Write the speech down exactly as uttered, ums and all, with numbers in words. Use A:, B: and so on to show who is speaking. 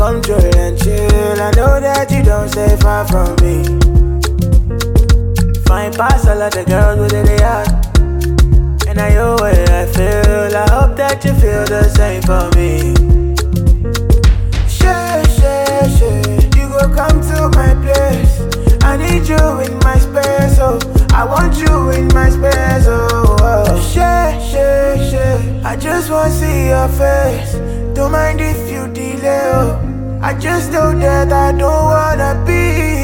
A: come through and chill. I know that you don't stay far from me. Fine past all of the girls with the yard. And I know where I feel. I hope that you feel the same for me. Share, share, share. You go come to my place. I need you in my space, oh. I want you in my space, oh, oh. Share, share, share. I just wanna see your face. Don't mind if you delay, oh. I just know that I don't wanna be